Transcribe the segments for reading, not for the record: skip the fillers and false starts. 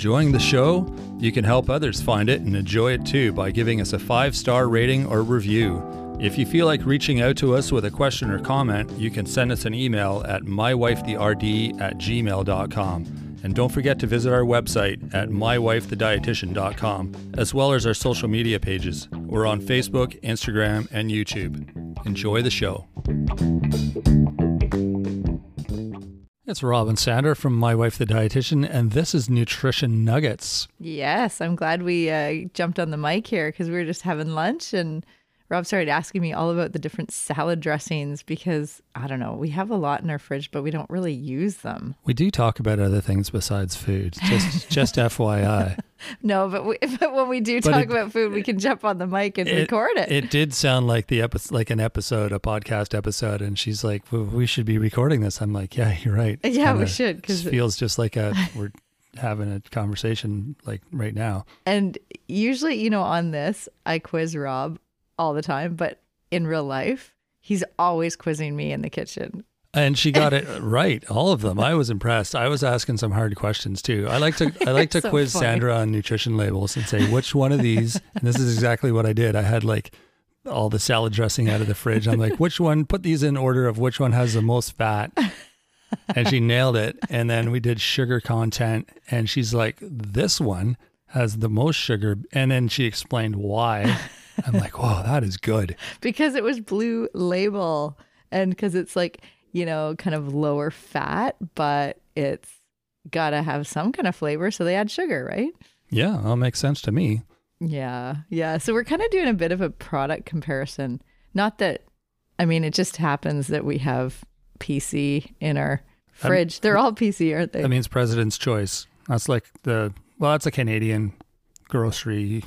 enjoying the show? You can help others find it and enjoy it too by giving us a 5-star rating or review. If you feel like reaching out to us with a question or comment, you can send us an email at mywifetherd@gmail.com. And don't forget to visit our website at mywifethedietitian.com, as well as our social media pages. We're on Facebook, Instagram, and YouTube. Enjoy the show. It's Rob and Sandra from My Wife the Dietitian, and this is Nutrition Nuggets. Yes, I'm glad we jumped on the mic here because we were just having lunch and Rob started asking me all about the different salad dressings because, I don't know, we have a lot in our fridge, but we don't really use them. We do talk about other things besides food, just FYI. No, but when we do talk about food, we can jump on the mic and record it. It did sound like a podcast episode, and she's like, well, we should be recording this. I'm like, yeah, you're right. Yeah, we should. Because it feels just like we're having a conversation like right now. And usually, on this, I quiz Rob all the time, but in real life, he's always quizzing me in the kitchen. And she got it right, all of them. I was impressed. I was asking some hard questions too. I like to so quiz funny. Sandra on nutrition labels and say which one of these. And this is exactly what I did. I had like all the salad dressing out of the fridge. I'm like, which one? Put these in order of which one has the most fat. And she nailed it. And then we did sugar content, and she's like, this one has the most sugar. And then she explained why. I'm like, whoa, that is good. Because it was Blue Label and because it's like, kind of lower fat, but it's got to have some kind of flavor. So they add sugar, right? Yeah, that makes sense to me. Yeah. Yeah. So we're kind of doing a bit of a product comparison. Not that, it just happens that we have PC in our fridge. They're all PC, aren't they? That means President's Choice. That's like that's a Canadian grocery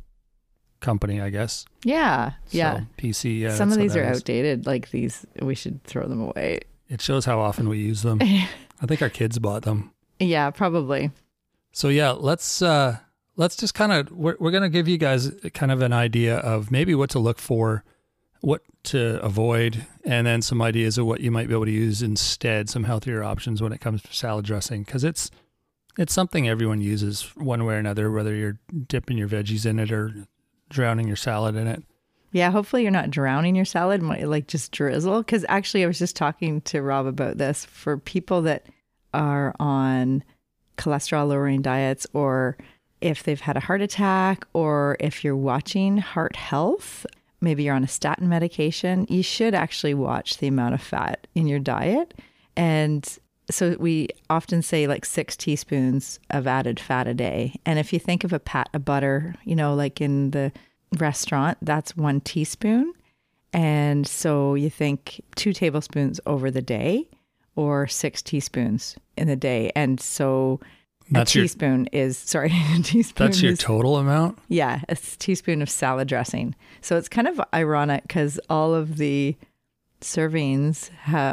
company, I guess. Yeah. Yeah. So, PC. Yeah, some of these are outdated. Like these, we should throw them away. It shows how often we use them. I think our kids bought them. Yeah, probably. So yeah, let's just kind of, we're going to give you guys kind of an idea of maybe what to look for, what to avoid, and then some ideas of what you might be able to use instead, some healthier options when it comes to salad dressing, because it's something everyone uses one way or another, whether you're dipping your veggies in it or drowning your salad in it. Yeah, hopefully you're not drowning your salad, like just drizzle. Because actually, I was just talking to Rob about this. For people that are on cholesterol-lowering diets, or if they've had a heart attack, or if you're watching heart health, maybe you're on a statin medication, you should actually watch the amount of fat in your diet. And so we often say like 6 teaspoons of added fat a day. And if you think of a pat of butter, like in the restaurant, that's 1 teaspoon. And so you think 2 tablespoons over the day or 6 teaspoons in the day. And so that's a teaspoon is your total amount? Yeah, a teaspoon of salad dressing. So it's kind of ironic because all of the servings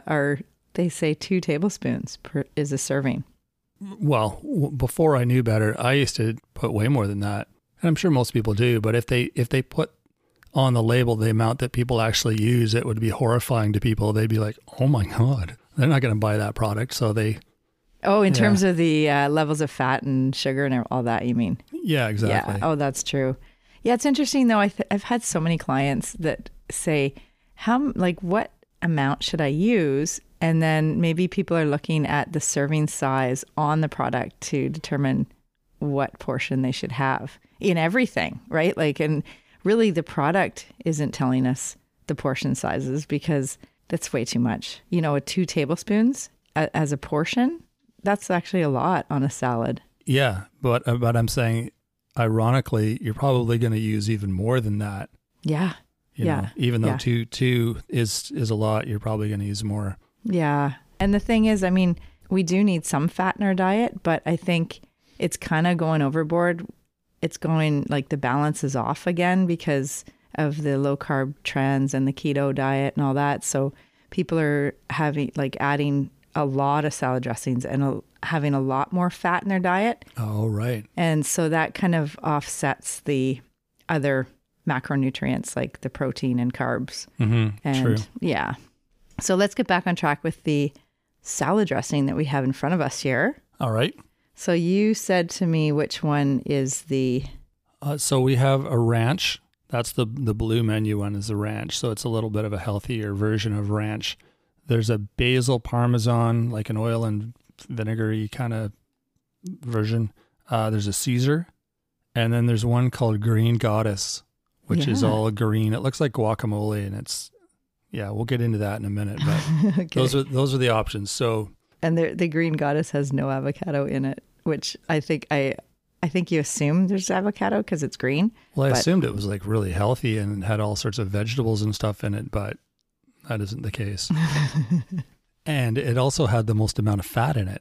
they say 2 tablespoons is a serving. Well, before I knew better, I used to put way more than that. And I'm sure most people do, but if they put on the label the amount that people actually use, it would be horrifying to people. They'd be like, oh my God, they're not going to buy that product. So they... Oh, in terms of the levels of fat and sugar and all that, you mean? Yeah, exactly. Yeah. Oh, that's true. Yeah, it's interesting though. I've had so many clients that say, what amount should I use? And then maybe people are looking at the serving size on the product to determine what portion they should have in everything, right? And really the product isn't telling us the portion sizes because that's way too much. 2 tablespoons as a portion, that's actually a lot on a salad. Yeah, but I'm saying, ironically, you're probably going to use even more than that. Yeah. You know, even though two is a lot, you're probably going to use more. Yeah. And the thing is, we do need some fat in our diet, but I think it's kind of going overboard. It's going like the balance is off again because of the low carb trends and the keto diet and all that. So people are adding a lot of salad dressings and having a lot more fat in their diet. Oh, right. And so that kind of offsets the other macronutrients like the protein and carbs. Mm-hmm. And true. Yeah. So let's get back on track with the salad dressing that we have in front of us here. All right. So you said to me which one is the... So we have a ranch. That's the blue menu one is a ranch. So it's a little bit of a healthier version of ranch. There's a basil parmesan, like an oil and vinegary kind of version. There's a Caesar. And then there's one called Green Goddess, which is all green. It looks like guacamole, and it's, we'll get into that in a minute. But okay. Those are the options. So, and the Green Goddess has no avocado in it, which I think you assume there's avocado because it's green. Well, I assumed it was like really healthy and had all sorts of vegetables and stuff in it, but that isn't the case. And it also had the most amount of fat in it.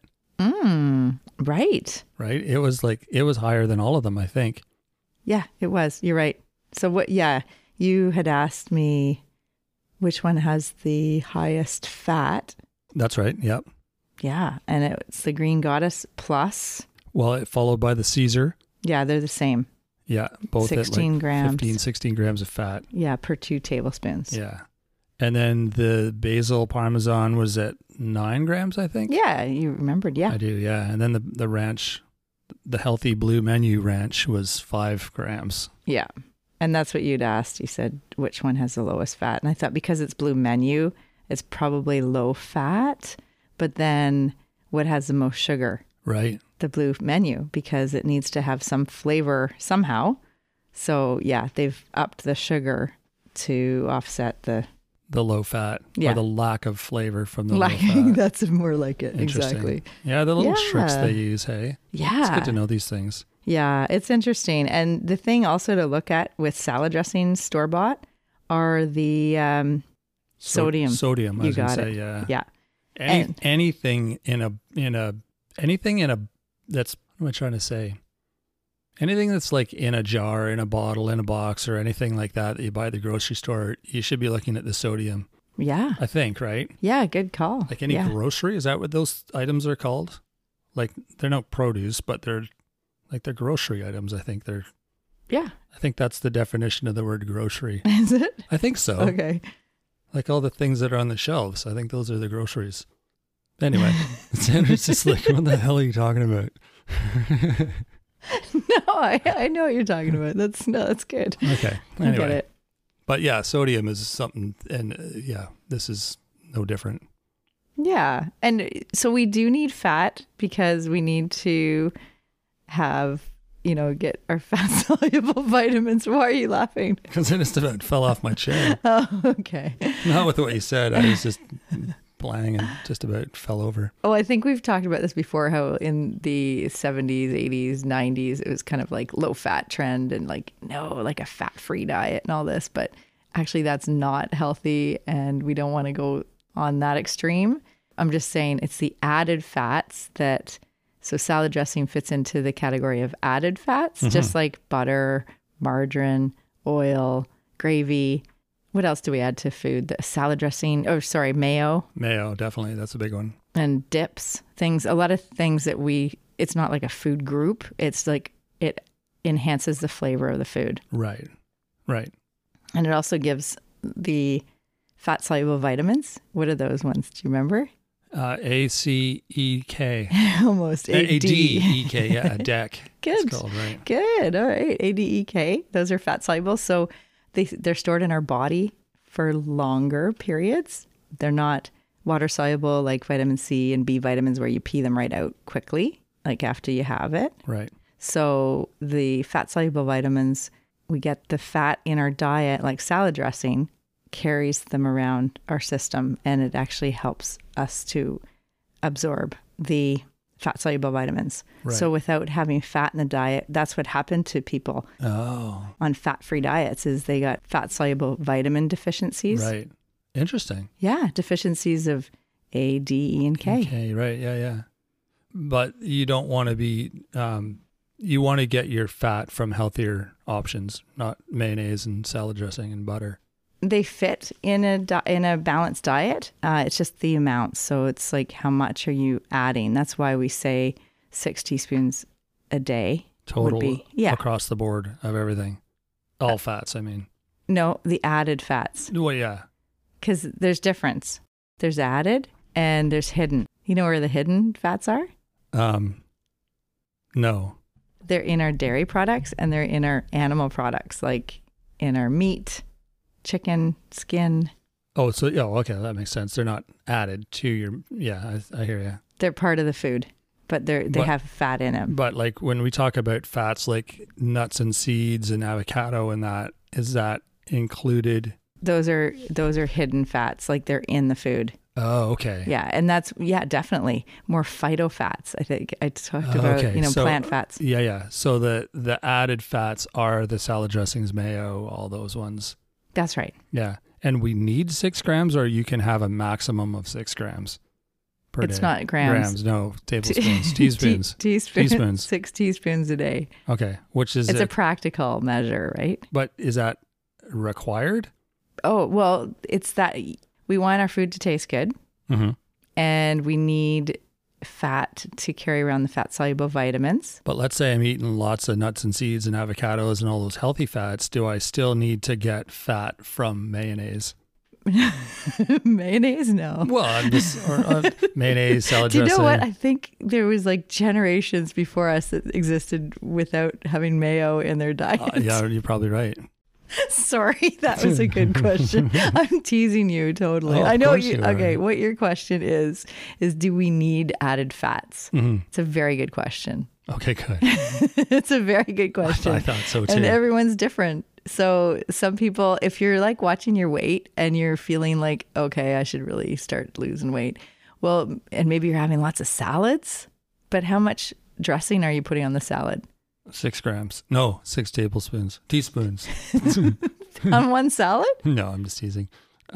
Right. Right. It was higher than all of them, I think. Yeah, it was. You're right. So you had asked me which one has the highest fat. That's right. Yep. Yeah. And it's the Green Goddess plus. Well, it followed by the Caesar. Yeah, they're the same. Yeah. Both 16 at grams. 15, 16 grams of fat. Yeah, per 2 tablespoons. Yeah. And then the basil parmesan was at 9 grams, I think. Yeah, you remembered. Yeah, I do. Yeah. And then the ranch, the healthy blue menu ranch was 5 grams. Yeah. And that's what you'd asked. You said, which one has the lowest fat? And I thought because it's blue menu, it's probably low fat. But then what has the most sugar? Right. The blue menu, because it needs to have some flavor somehow. So yeah, they've upped the sugar to offset the low fat, or the lack of flavor from the low fat. That's more like it. Exactly. Yeah, the little tricks they use, hey? Yeah. It's good to know these things. Yeah, it's interesting. And the thing also to look at with salad dressings store-bought are the sodium. Sodium, I was going to say, yeah. Yeah. Anything in a that's, what am I trying to say? Anything that's like in a jar, in a bottle, in a box, or anything like that you buy at the grocery store, you should be looking at the sodium. Yeah. I think, right? Yeah, good call. Like any grocery, is that what those items are called? Like they're not produce, but they're grocery items. I think I think that's the definition of the word grocery. Is it? I think so. Okay. Like all the things that are on the shelves. I think those are the groceries. Anyway, Sandra's just like, what the hell are you talking about? No, I know what you're talking about. That's good. Okay. Anyway. I get it. But yeah, sodium is something, and this is no different. Yeah. And so we do need fat because we need to have, get our fat soluble vitamins. Why are you laughing? Because I just about fell off my chair. Oh, okay. Not with what you said. I was just blang and just about fell over. Oh, I think we've talked about this before, how in the 70s, 80s, 90s, it was kind of like low fat trend and like a fat free diet and all this. But actually that's not healthy and we don't want to go on that extreme. I'm just saying it's the added fats so salad dressing fits into the category of added fats, just like butter, margarine, oil, gravy. What else do we add to food? The salad dressing, mayo. Mayo, definitely. That's a big one. And dips, a lot of things that it's not like a food group. It's like it enhances the flavor of the food. Right. And it also gives the fat soluble vitamins. What are those ones? Do you remember? ACEK. Almost. ADEK. Yeah, DEC. Good. It's called, right. Good. All right. ADEK. Those are fat soluble. So they're stored in our body for longer periods. They're not water soluble like vitamin C and B vitamins where you pee them right out quickly, like after you have it. Right. So the fat soluble vitamins, we get the fat in our diet, like salad dressing, carries them around our system, and it actually helps us to absorb the fat soluble vitamins. Right. So without having fat in the diet, that's what happened to people on fat-free diets is they got fat soluble vitamin deficiencies. Right. Interesting. Yeah. Deficiencies of A, D, E, and K. Okay. Right. Yeah. But you don't want to be, you want to get your fat from healthier options, not mayonnaise and salad dressing and butter. They fit in a balanced diet. It's just the amount. So it's like, how much are you adding? That's why we say 6 teaspoons a day. Total would be, across the board of everything. All fats, I mean. No, the added fats. Well, yeah. Because there's difference. There's added and there's hidden. You know where the hidden fats are? No. They're in our dairy products and they're in our animal products, like in our meat, chicken, skin. Oh, so, yeah, okay, that makes sense. They're not added to your, yeah, I hear you. They're part of the food, but they have fat in them. But like when we talk about fats like nuts and seeds and avocado and that, is that included? Those are hidden fats, like they're in the food. Oh, okay. Yeah, and that's definitely more phytofats. I think I talked about plant fats. Yeah. So the added fats are the salad dressings, mayo, all those ones. That's right. Yeah, and we need 6 grams, or you can have a maximum of 6 grams per day. It's not grams. No, tablespoons, teaspoons. Teaspoons. 6 teaspoons a day. Okay, which is it's a practical measure, right? But is that required? Oh well, it's that. We want our food to taste good, and we need fat to carry around the fat-soluble vitamins. But let's say I'm eating lots of nuts and seeds and avocados and all those healthy fats. Do I still need to get fat from mayonnaise? Mayonnaise? No. Well, I'm just mayonnaise, salad dressing. Do you know what? I think there was like generations before us that existed without having mayo in their diet. Yeah, you're probably right. Sorry, that was a good question. I'm teasing you totally. I know you. Okay, what your question is do we need added fats? It's a very good question. Okay, good. It's a very good question. I thought so too. And everyone's different. So some people, if you're like watching your weight and you're feeling like, okay, I should really start losing weight. Well, and maybe you're having lots of salads, but how much dressing are you putting on the salad? 6 grams. No, 6 tablespoons. Teaspoons. On one salad? No, I'm just teasing.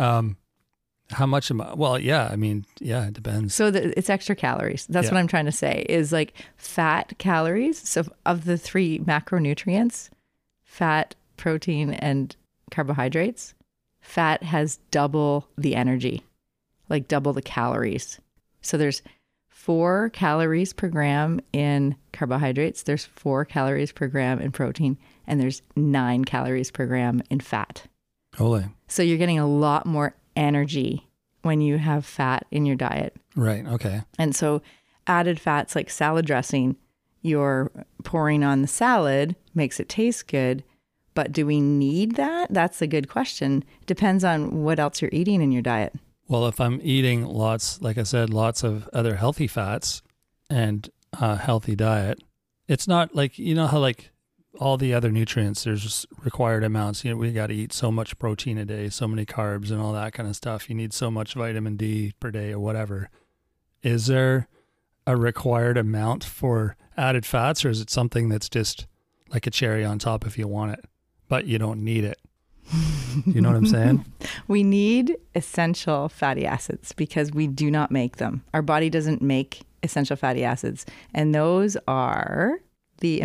How much am I? Well, yeah, I mean, yeah, it depends. So it's extra calories. That's what I'm trying to say is like fat calories. So of the 3 macronutrients, fat, protein, and carbohydrates, fat has double the energy, like double the calories. So there's 4 calories per gram in carbohydrates, there's 4 calories per gram in protein, and there's 9 calories per gram in fat. Holy. So you're getting a lot more energy when you have fat in your diet. Right, okay. And so added fats like salad dressing, you're pouring on the salad, makes it taste good, but do we need that? That's a good question. Depends on what else you're eating in your diet. Well, if I'm eating lots, like I said, lots of other healthy fats and a healthy diet, it's not like, you know how like all the other nutrients, there's just required amounts. You know, we got to eat so much protein a day, so many carbs and all that kind of stuff. You need so much vitamin D per day or whatever. Is there a required amount for added fats, or is it something that's just like a cherry on top if you want it, but you don't need it? You know what I'm saying? We need essential fatty acids because we do not make them. Our body doesn't make essential fatty acids. And those are the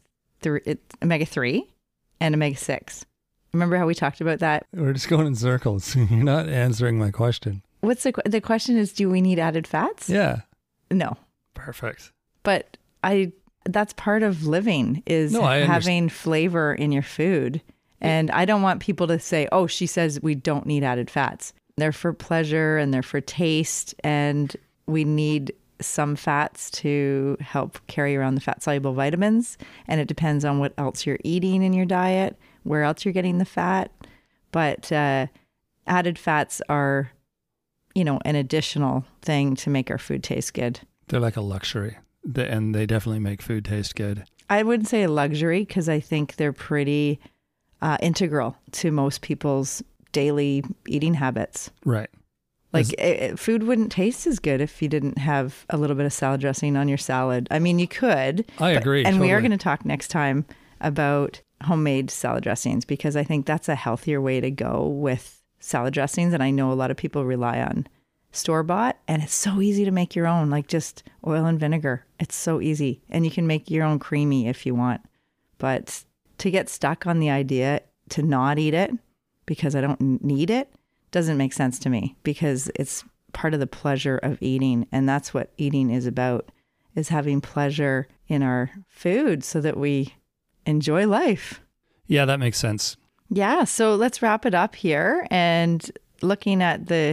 omega-3 and omega-6. Remember how we talked about that? We're just going in circles. You're not answering my question. What's the question is, do we need added fats? Yeah. No. Perfect. But that's part of living is having flavor in your food. And I don't want people to say, oh, she says we don't need added fats. They're for pleasure and they're for taste. And we need some fats to help carry around the fat-soluble vitamins. And it depends on what else you're eating in your diet, where else you're getting the fat. But added fats are, an additional thing to make our food taste good. They're like a luxury. And they definitely make food taste good. I wouldn't say a luxury because I think they're pretty integral to most people's daily eating habits. Right. Like food wouldn't taste as good if you didn't have a little bit of salad dressing on your salad. I mean, you could. I agree. And totally. We are going to talk next time about homemade salad dressings because I think that's a healthier way to go with salad dressings. And I know a lot of people rely on store-bought, and it's so easy to make your own, like just oil and vinegar. It's so easy. And you can make your own creamy if you want. But to get stuck on the idea to not eat it because I don't need it doesn't make sense to me because it's part of the pleasure of eating. And that's what eating is about, is having pleasure in our food so that we enjoy life. Yeah, that makes sense. Yeah. So let's wrap it up here and looking at the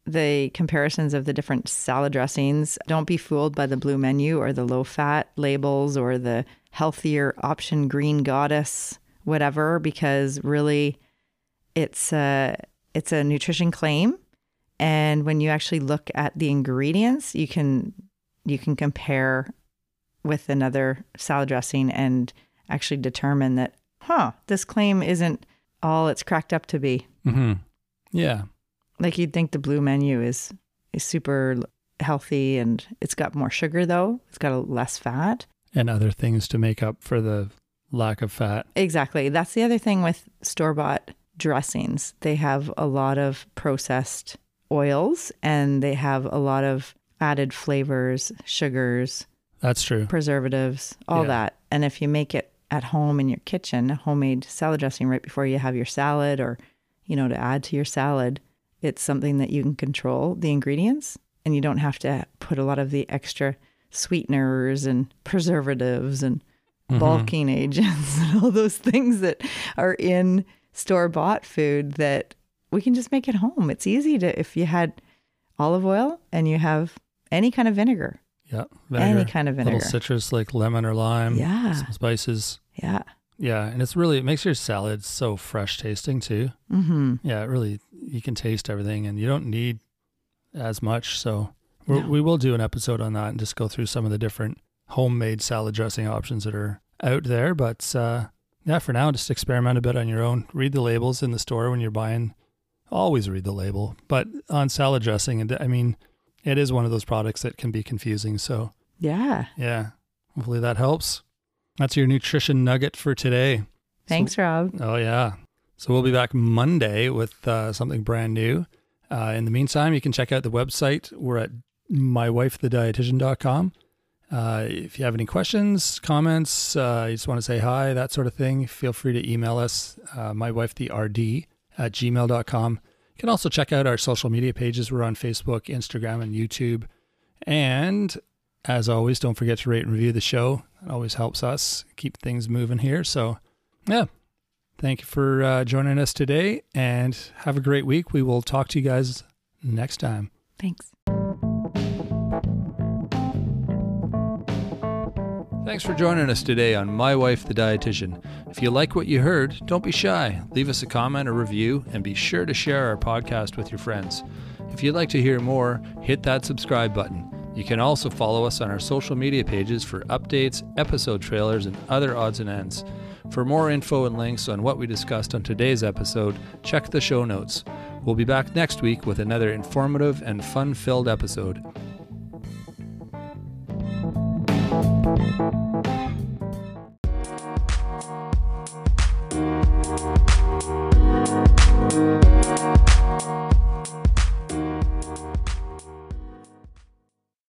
the comparisons of the different salad dressings. Don't be fooled by the blue menu or the low fat labels or the healthier option green goddess, whatever, because really it's a nutrition claim. And when you actually look at the ingredients, you can compare with another salad dressing and actually determine that, this claim isn't all it's cracked up to be. Mm-hmm. Yeah. Like you'd think the blue menu is super healthy, and it's got more sugar though. It's got less fat. And other things to make up for the lack of fat. Exactly. That's the other thing with store-bought dressings. They have a lot of processed oils, and they have a lot of added flavors, sugars. That's true. Preservatives, all that. And if you make it at home in your kitchen, a homemade salad dressing right before you have your salad, or, to add to your salad, it's something that you can control the ingredients, and you don't have to put a lot of the extra sweeteners and preservatives and bulking agents and all those things that are in store-bought food that we can just make at home. It's easy to, if you had olive oil and you have any kind of vinegar. Yeah, vinegar. Any kind of vinegar. Little citrus like lemon or lime. Yeah. Some spices. Yeah. Yeah, and it makes your salad so fresh tasting too. Mm-hmm. Yeah, you can taste everything, and you don't need as much. So we will do an episode on that and just go through some of the different homemade salad dressing options that are out there. But for now, just experiment a bit on your own. Read the labels in the store when you're buying. Always read the label. But on salad dressing, it is one of those products that can be confusing. So yeah, hopefully that helps. That's your nutrition nugget for today. Thanks, Rob. Oh, yeah. So we'll be back Monday with something brand new. In the meantime, you can check out the website. We're at mywifethedietitian.com. If you have any questions, comments, you just want to say hi, that sort of thing, feel free to email us, mywifethed@gmail.com. You can also check out our social media pages. We're on Facebook, Instagram, and YouTube. And as always, don't forget to rate and review the show. It always helps us keep things moving here. So, thank you for joining us today, and have a great week. We will talk to you guys next time. Thanks. Thanks for joining us today on My Wife the Dietitian. If you like what you heard, don't be shy. Leave us a comment or review, and be sure to share our podcast with your friends. If you'd like to hear more, hit that subscribe button. You can also follow us on our social media pages for updates, episode trailers, and other odds and ends. For more info and links on what we discussed on today's episode, check the show notes. We'll be back next week with another informative and fun-filled episode.